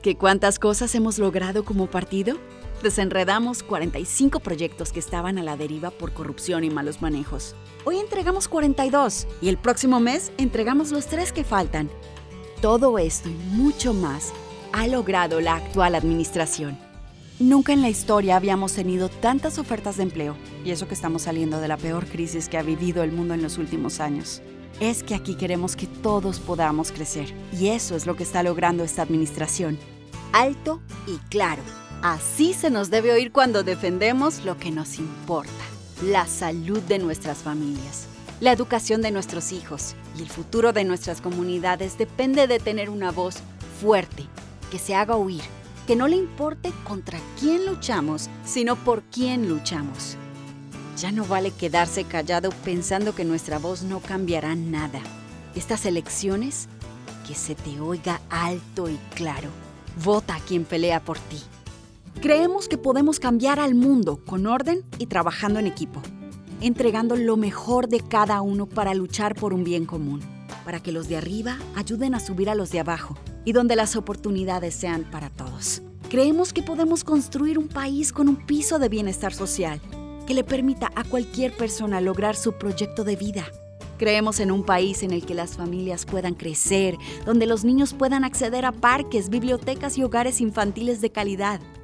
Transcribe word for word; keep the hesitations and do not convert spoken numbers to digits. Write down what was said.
¿Qué cuántas cosas hemos logrado como partido? Desenredamos cuarenta y cinco proyectos que estaban a la deriva por corrupción y malos manejos. Hoy entregamos cuarenta y dos y el próximo mes entregamos los tres que faltan. Todo esto y mucho más ha logrado la actual administración. Nunca en la historia habíamos tenido tantas ofertas de empleo, y eso que estamos saliendo de la peor crisis que ha vivido el mundo en los últimos años. Es que aquí queremos que todos podamos crecer, y eso es lo que está logrando esta administración. Alto y claro. Así se nos debe oír cuando defendemos lo que nos importa: la salud de nuestras familias, la educación de nuestros hijos y el futuro de nuestras comunidades depende de tener una voz fuerte, que se haga oír, que no le importe contra quién luchamos, sino por quién luchamos. Ya no vale quedarse callado pensando que nuestra voz no cambiará nada. Estas elecciones, que se te oiga alto y claro. Vota a quien pelea por ti. Creemos que podemos cambiar al mundo con orden y trabajando en equipo, entregando lo mejor de cada uno para luchar por un bien común, para que los de arriba ayuden a subir a los de abajo y donde las oportunidades sean para todos. Creemos que podemos construir un país con un piso de bienestar social que le permita a cualquier persona lograr su proyecto de vida. Creemos en un país en el que las familias puedan crecer, donde los niños puedan acceder a parques, bibliotecas y hogares infantiles de calidad.